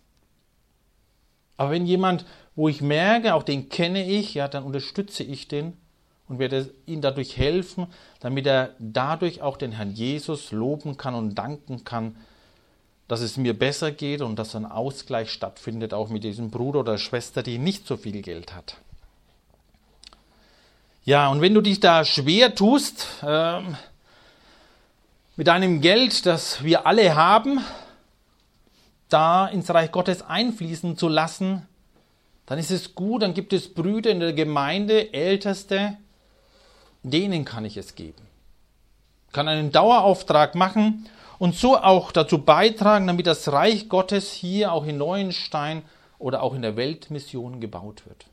Aber wenn jemand, wo ich merke, auch den kenne ich, ja, dann unterstütze ich den und werde ihm dadurch helfen, damit er dadurch auch den Herrn Jesus loben kann und danken kann, dass es mir besser geht und dass ein Ausgleich stattfindet, auch mit diesem Bruder oder Schwester, die nicht so viel Geld hat. Ja, und wenn du dich da schwer tust, mit deinem Geld, das wir alle haben, da ins Reich Gottes einfließen zu lassen, dann ist es gut, dann gibt es Brüder in der Gemeinde, Älteste, denen kann ich es geben. Ich kann einen Dauerauftrag machen und so auch dazu beitragen, damit das Reich Gottes hier auch in Neuenstein oder auch in der Weltmission gebaut wird.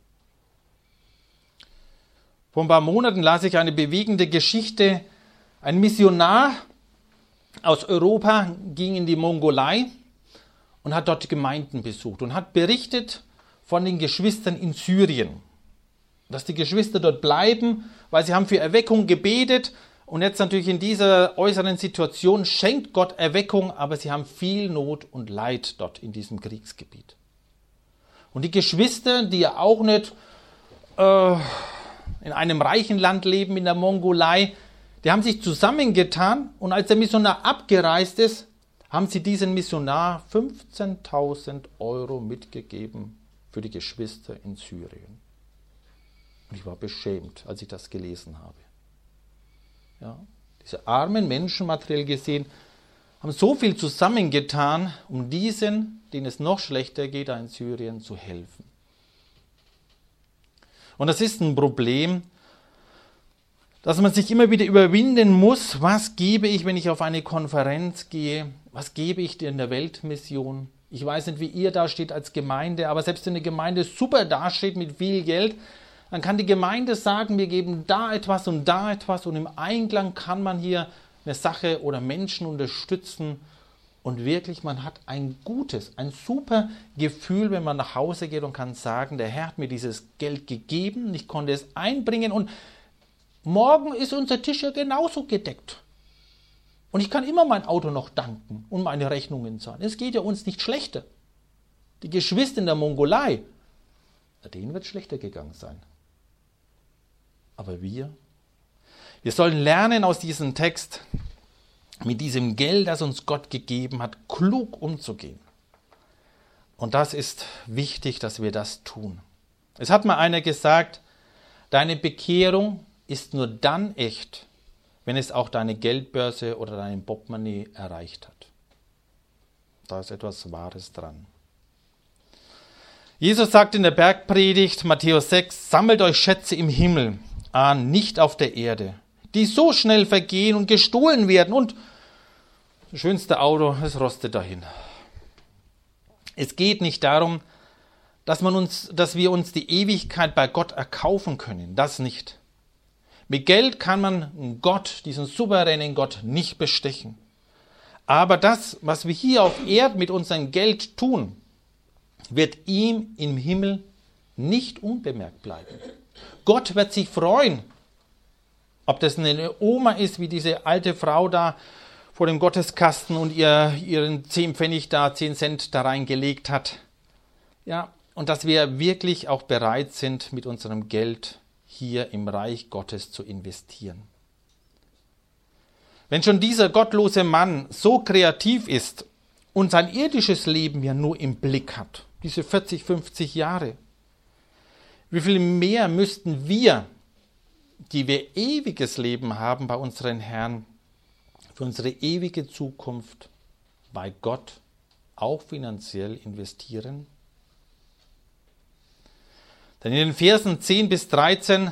Vor ein paar Monaten las ich eine bewegende Geschichte. Ein Missionar aus Europa ging in die Mongolei und hat dort Gemeinden besucht und hat berichtet von den Geschwistern in Syrien. dass die Geschwister dort bleiben, weil sie haben für Erweckung gebetet. Und jetzt natürlich in dieser äußeren Situation schenkt Gott Erweckung, aber sie haben viel Not und Leid dort in diesem Kriegsgebiet. Und die Geschwister, die ja auch nicht in einem reichen Land leben, in der Mongolei, die haben sich zusammengetan und als der Missionar abgereist ist, haben sie diesem Missionar 15.000 € mitgegeben für die Geschwister in Syrien. Und ich war beschämt, als ich das gelesen habe. Ja, diese armen Menschen, materiell gesehen, haben so viel zusammengetan, um diesen, denen es noch schlechter geht, da in Syrien zu helfen. Und das ist ein Problem, dass man sich immer wieder überwinden muss, was gebe ich, wenn ich auf eine Konferenz gehe, was gebe ich dir in der Weltmission. Ich weiß nicht, wie ihr da steht als Gemeinde, aber selbst wenn eine Gemeinde super dasteht mit viel Geld, dann kann die Gemeinde sagen, wir geben da etwas und im Einklang kann man hier eine Sache oder Menschen unterstützen und wirklich, man hat ein gutes, ein super Gefühl, wenn man nach Hause geht und kann sagen, der Herr hat mir dieses Geld gegeben, ich konnte es einbringen und morgen ist unser Tisch ja genauso gedeckt. Und ich kann immer mein Auto noch danken und meine Rechnungen zahlen. Es geht ja uns nicht schlechter. Die Geschwister in der Mongolei, denen wird es schlechter gegangen sein. Aber wir sollen lernen aus diesem Text, mit diesem Geld, das uns Gott gegeben hat, klug umzugehen. Und das ist wichtig, dass wir das tun. Es hat mal einer gesagt, deine Bekehrung ist nur dann echt, wenn es auch deine Geldbörse oder dein Portemonnaie erreicht hat. Da ist etwas Wahres dran. Jesus sagt in der Bergpredigt, Matthäus 6, sammelt euch Schätze im Himmel an, nicht auf der Erde, die so schnell vergehen und gestohlen werden und das schönste Auto, es rostet dahin. Es geht nicht darum, dass wir uns die Ewigkeit bei Gott erkaufen können, das nicht. Mit Geld kann man Gott, diesen souveränen Gott, nicht bestechen. Aber das, was wir hier auf Erden mit unserem Geld tun, wird ihm im Himmel nicht unbemerkt bleiben. Gott wird sich freuen, ob das eine Oma ist, wie diese alte Frau da vor dem Gotteskasten und ihren 10 Pfennig da, 10 Cent da reingelegt hat. Ja, und dass wir wirklich auch bereit sind, mit unserem Geld hier im Reich Gottes zu investieren. Wenn schon dieser gottlose Mann so kreativ ist und sein irdisches Leben ja nur im Blick hat, diese 40, 50 Jahre, wie viel mehr müssten wir, die wir ewiges Leben haben bei unseren Herrn, für unsere ewige Zukunft bei Gott auch finanziell investieren? Denn in den Versen 10 bis 13,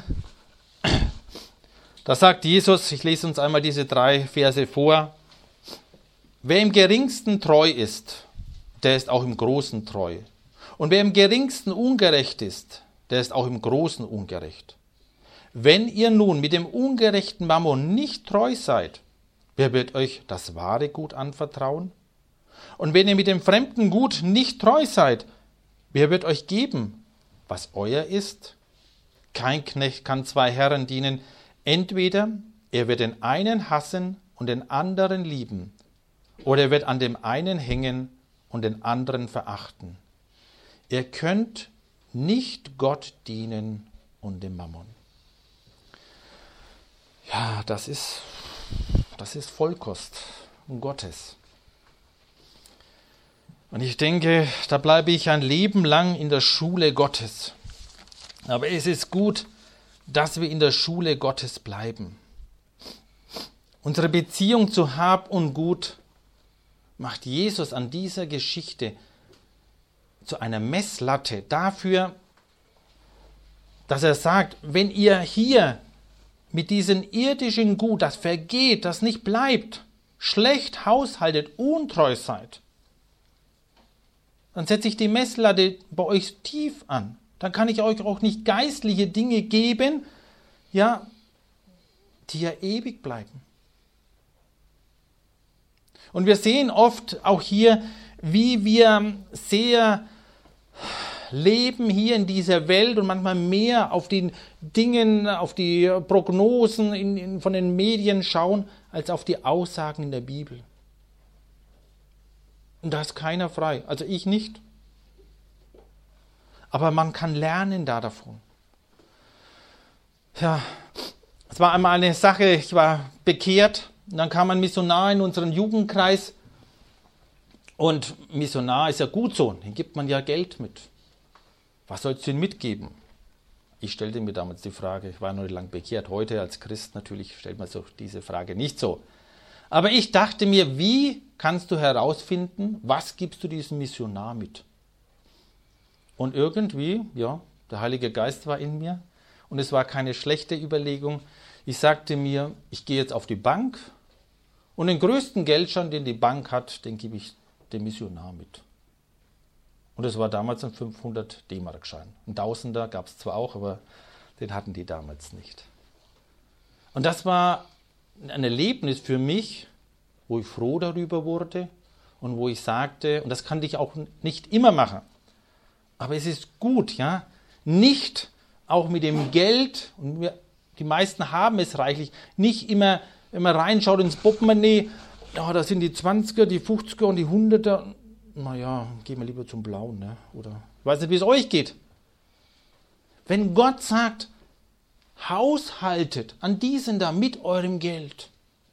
da sagt Jesus, ich lese uns einmal diese 3 Verse vor, wer im Geringsten treu ist, der ist auch im Großen treu. Und wer im Geringsten ungerecht ist, der ist auch im Großen ungerecht. Wenn ihr nun mit dem ungerechten Mammon nicht treu seid, wer wird euch das wahre Gut anvertrauen? Und wenn ihr mit dem fremden Gut nicht treu seid, wer wird euch geben, was euer ist? Kein Knecht kann 2 Herren dienen. Entweder er wird den einen hassen und den anderen lieben, oder er wird an dem einen hängen und den anderen verachten. Ihr könnt nicht Gott dienen und dem Mammon. Ja, das ist Vollkost Gottes. Und ich denke, da bleibe ich ein Leben lang in der Schule Gottes. Aber es ist gut, dass wir in der Schule Gottes bleiben. Unsere Beziehung zu Hab und Gut macht Jesus an dieser Geschichte zu einer Messlatte dafür, dass er sagt, wenn ihr hier mit diesem irdischen Gut, das vergeht, das nicht bleibt, schlecht haushaltet, untreu seid, dann setze ich die Messlatte bei euch tief an. Dann kann ich euch auch nicht geistliche Dinge geben, ja, die ja ewig bleiben. Und wir sehen oft auch hier, wie wir sehr leben hier in dieser Welt und manchmal mehr auf die Dingen, auf die Prognosen von den Medien schauen, als auf die Aussagen in der Bibel. Und da ist keiner frei, also ich nicht. Aber man kann lernen davon. Ja, es war einmal eine Sache, ich war bekehrt und dann kam ein Missionar in unseren Jugendkreis. Und Missionar ist ja gut so, den gibt man ja Geld mit. Was sollst du ihm mitgeben? Ich stellte mir damals die Frage, ich war noch nicht lang bekehrt. Heute als Christ natürlich stellt man sich diese Frage nicht so. Aber ich dachte mir, wie kannst du herausfinden, was gibst du diesem Missionar mit? Und irgendwie, ja, der Heilige Geist war in mir und es war keine schlechte Überlegung. Ich sagte mir, ich gehe jetzt auf die Bank und den größten Geldschein, den die Bank hat, den gebe ich dem Missionar mit. Und das war damals ein 500 D-Mark-Schein. Ein Tausender gab es zwar auch, aber den hatten die damals nicht. Und das war ein Erlebnis für mich, wo ich froh darüber wurde und wo ich sagte, und das kann ich auch nicht immer machen, aber es ist gut, ja, nicht auch mit dem Geld, und die meisten haben es reichlich, nicht immer, wenn man reinschaut ins Portemonnaie, ja, da sind die 20er, die 50er und die 100er. Naja, gehen wir lieber zum Blauen, ne? Oder ich weiß nicht, wie es euch geht. Wenn Gott sagt, haushaltet an diesen da mit eurem Geld,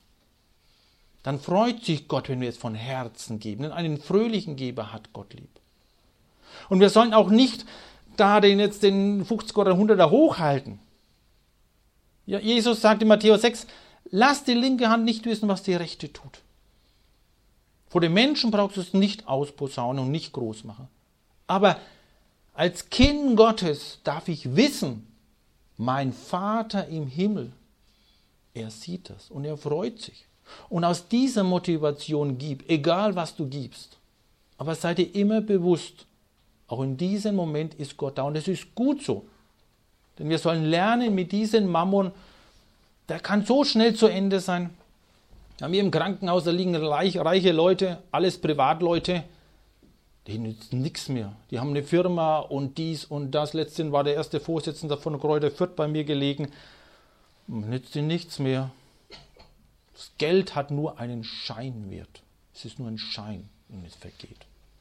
dann freut sich Gott, wenn wir es von Herzen geben. Denn einen fröhlichen Geber hat Gott lieb. Und wir sollen auch nicht da den 50er oder 100er hochhalten. Ja, Jesus sagt in Matthäus 6, lasst die linke Hand nicht wissen, was die rechte tut. Vor den Menschen brauchst du es nicht ausposaunen und nicht groß machen. Aber als Kind Gottes darf ich wissen, mein Vater im Himmel, er sieht das und er freut sich. Und aus dieser Motivation gib, egal was du gibst. Aber sei dir immer bewusst, auch in diesem Moment ist Gott da und es ist gut so. Denn wir sollen lernen mit diesem Mammon, der kann so schnell zu Ende sein. Bei mir im Krankenhaus, da liegen reiche Leute, alles Privatleute, denen nützt nichts mehr. Die haben eine Firma und dies und das. Letztens war der erste Vorsitzende von Kräuter Fürth bei mir gelegen. Nützt ihnen nichts mehr. Das Geld hat nur einen Scheinwert. Es ist nur ein Schein und es vergeht.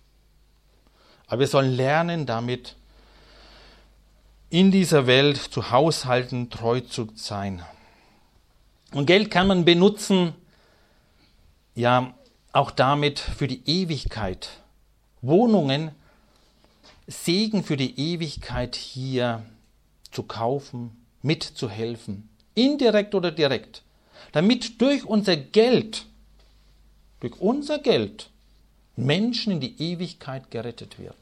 Aber wir sollen lernen, damit in dieser Welt zu haushalten, treu zu sein. Und Geld kann man benutzen, ja, auch damit für die Ewigkeit. Wohnungen, Segen für die Ewigkeit hier zu kaufen, mitzuhelfen, indirekt oder direkt, damit durch unser Geld Menschen in die Ewigkeit gerettet werden.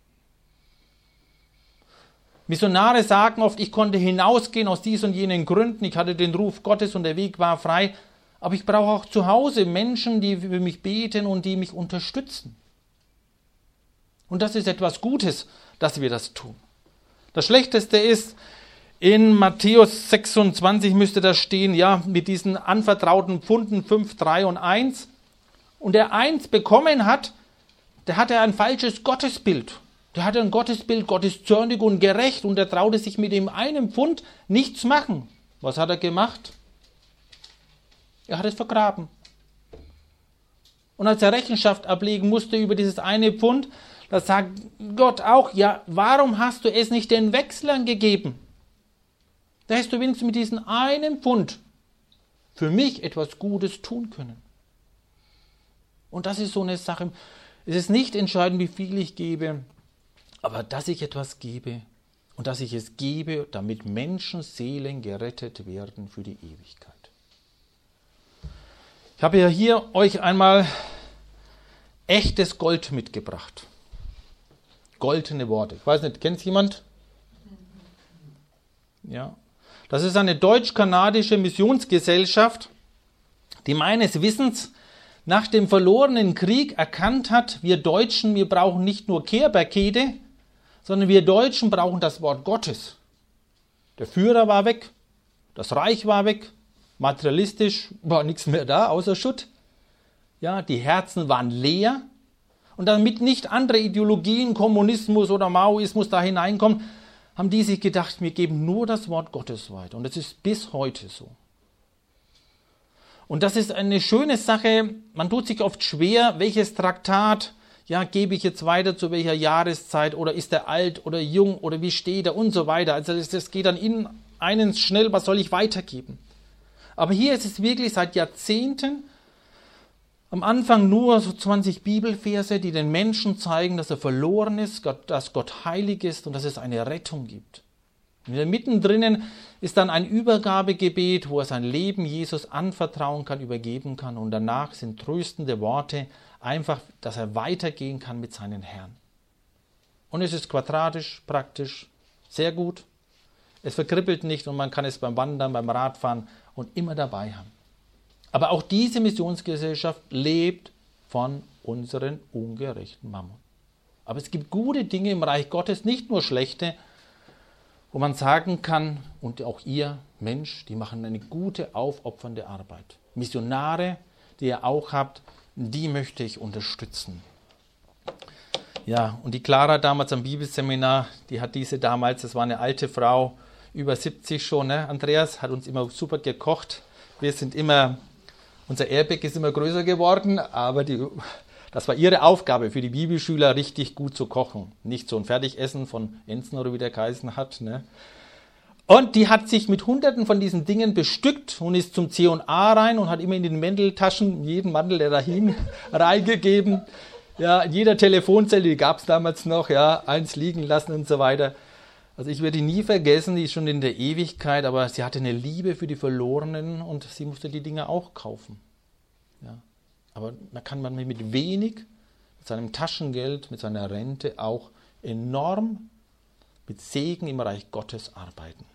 Missionare sagen oft, ich konnte hinausgehen aus diesen und jenen Gründen, ich hatte den Ruf Gottes und der Weg war frei, aber ich brauche auch zu Hause Menschen, die für mich beten und die mich unterstützen. Und das ist etwas Gutes, dass wir das tun. Das Schlechteste ist, in Matthäus 26 müsste da stehen, ja, mit diesen anvertrauten Pfunden 5, 3 und 1. Und der 1 bekommen hat, der hatte ein falsches Gottesbild. Der hatte ein Gottesbild, Gott ist zornig und gerecht und er traute sich mit dem einen Pfund nichts machen. Was hat er gemacht? Er hat es vergraben. Und als er Rechenschaft ablegen musste über dieses eine Pfund, da sagt Gott auch, ja, warum hast du es nicht den Wechslern gegeben? Da hättest du wenigstens mit diesem einen Pfund für mich etwas Gutes tun können. Und das ist so eine Sache. Es ist nicht entscheidend, wie viel ich gebe, aber dass ich etwas gebe und dass ich es gebe, damit Menschenseelen gerettet werden für die Ewigkeit. Ich habe ja hier euch einmal echtes Gold mitgebracht. Goldene Worte. Ich weiß nicht, kennt es jemand? Ja. Das ist eine deutsch-kanadische Missionsgesellschaft, die meines Wissens nach dem verlorenen Krieg erkannt hat, wir Deutschen, wir brauchen nicht nur Kehrpakete, sondern wir Deutschen brauchen das Wort Gottes. Der Führer war weg, das Reich war weg, materialistisch war nichts mehr da, außer Schutt. Ja, die Herzen waren leer Und damit nicht andere Ideologien, Kommunismus oder Maoismus da hineinkommen, haben die sich gedacht, wir geben nur das Wort Gottes weiter. Und das ist bis heute so. Und das ist eine schöne Sache. Man tut sich oft schwer, welches Traktat gebe ich jetzt weiter zu welcher Jahreszeit oder ist er alt oder jung oder wie steht er und so weiter. Also das geht dann in einen schnell, was soll ich weitergeben? Aber hier ist es wirklich seit Jahrzehnten am Anfang nur so 20 Bibelverse, die den Menschen zeigen, dass er verloren ist, dass Gott heilig ist und dass es eine Rettung gibt. Und mittendrin ist dann ein Übergabegebet, wo er sein Leben Jesus anvertrauen kann, übergeben kann. Und danach sind tröstende Worte, einfach, dass er weitergehen kann mit seinen Herrn. Und es ist quadratisch, praktisch, sehr gut. Es verkribbelt nicht und man kann es beim Wandern, beim Radfahren und immer dabei haben. Aber auch diese Missionsgesellschaft lebt von unseren ungerechten Mammon. Aber es gibt gute Dinge im Reich Gottes, nicht nur schlechte, wo man sagen kann, und auch ihr, Mensch, die machen eine gute, aufopfernde Arbeit. Missionare, die ihr auch habt, die möchte ich unterstützen. Ja, und die Clara damals am Bibelseminar, die hat diese damals, das war eine alte Frau, über 70 schon, ne? Andreas, hat uns immer super gekocht. Unser Airbag ist immer größer geworden, aber das war ihre Aufgabe für die Bibelschüler, richtig gut zu kochen. Nicht so ein Fertigessen von Enzen oder wie der geheißen hat. Ne? Und die hat sich mit Hunderten von diesen Dingen bestückt und ist zum C&A rein und hat immer in den Mänteltaschen, jeden Mantel, der da hing, reingegeben. Ja, in jeder Telefonzelle, die gab es damals noch, eins liegen lassen und so weiter. Also ich werde die nie vergessen, die ist schon in der Ewigkeit, aber sie hatte eine Liebe für die Verlorenen und sie musste die Dinge auch kaufen. Ja. Aber da kann man mit wenig, mit seinem Taschengeld, mit seiner Rente auch enorm mit Segen im Reich Gottes arbeiten.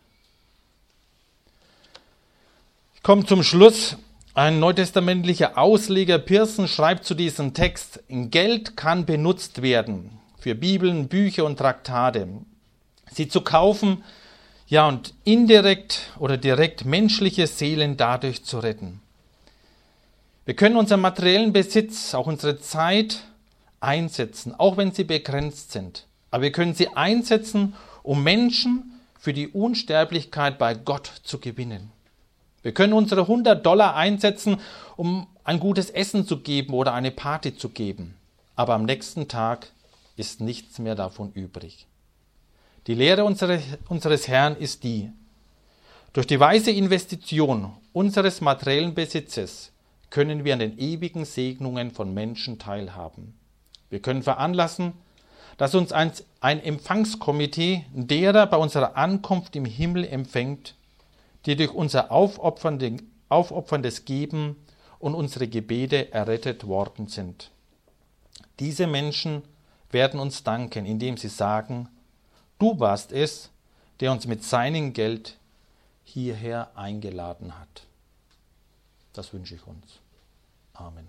Ich komme zum Schluss. Ein neutestamentlicher Ausleger Pearson schreibt zu diesem Text, Geld kann benutzt werden für Bibeln, Bücher und Traktate. Sie zu kaufen, und indirekt oder direkt menschliche Seelen dadurch zu retten. Wir können unseren materiellen Besitz, auch unsere Zeit einsetzen, auch wenn sie begrenzt sind. Aber wir können sie einsetzen, um Menschen für die Unsterblichkeit bei Gott zu gewinnen. Wir können unsere $100 einsetzen, um ein gutes Essen zu geben oder eine Party zu geben. Aber am nächsten Tag ist nichts mehr davon übrig. Die Lehre unseres Herrn ist die: Durch die weise Investition unseres materiellen Besitzes können wir an den ewigen Segnungen von Menschen teilhaben. Wir können veranlassen, dass uns ein Empfangskomitee derer bei unserer Ankunft im Himmel empfängt, die durch unser aufopferndes Geben und unsere Gebete errettet worden sind. Diese Menschen werden uns danken, indem sie sagen, du warst es, der uns mit seinem Geld hierher eingeladen hat. Das wünsche ich uns. Amen.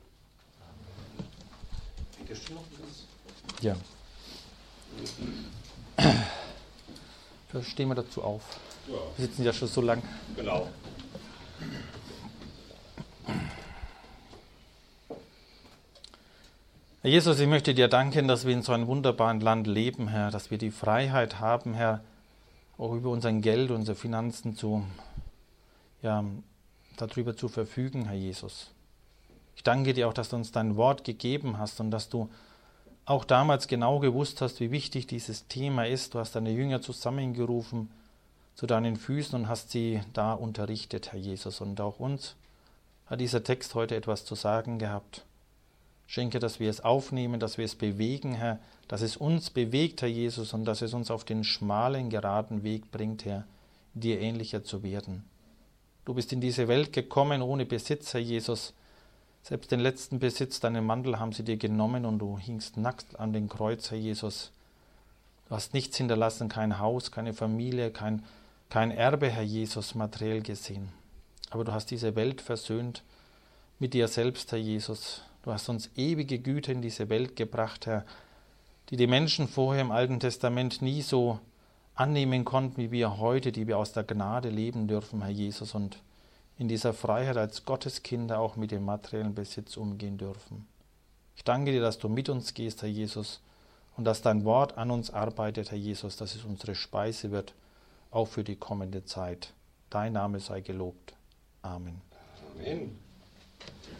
Ja. Stehen wir dazu auf. Ja. Wir sitzen ja schon so lang. Genau. Herr Jesus, ich möchte dir danken, dass wir in so einem wunderbaren Land leben, Herr, dass wir die Freiheit haben, Herr, auch über unser Geld, unsere Finanzen darüber zu verfügen, Herr Jesus. Ich danke dir auch, dass du uns dein Wort gegeben hast und dass du auch damals genau gewusst hast, wie wichtig dieses Thema ist. Du hast deine Jünger zusammengerufen zu deinen Füßen und hast sie da unterrichtet, Herr Jesus. Und auch uns hat dieser Text heute etwas zu sagen gehabt. Schenke, dass wir es aufnehmen, dass wir es bewegen, Herr, dass es uns bewegt, Herr Jesus, und dass es uns auf den schmalen, geraden Weg bringt, Herr, dir ähnlicher zu werden. Du bist in diese Welt gekommen ohne Besitz, Herr Jesus. Selbst den letzten Besitz, deinen Mantel, haben sie dir genommen und du hingst nackt an den Kreuz, Herr Jesus. Du hast nichts hinterlassen, kein Haus, keine Familie, kein Erbe, Herr Jesus, materiell gesehen. Aber du hast diese Welt versöhnt mit dir selbst, Herr Jesus. Du hast uns ewige Güte in diese Welt gebracht, Herr, die die Menschen vorher im Alten Testament nie so annehmen konnten, wie wir heute, die wir aus der Gnade leben dürfen, Herr Jesus, und in dieser Freiheit als Gotteskinder auch mit dem materiellen Besitz umgehen dürfen. Ich danke dir, dass du mit uns gehst, Herr Jesus, und dass dein Wort an uns arbeitet, Herr Jesus, dass es unsere Speise wird, auch für die kommende Zeit. Dein Name sei gelobt. Amen. Amen.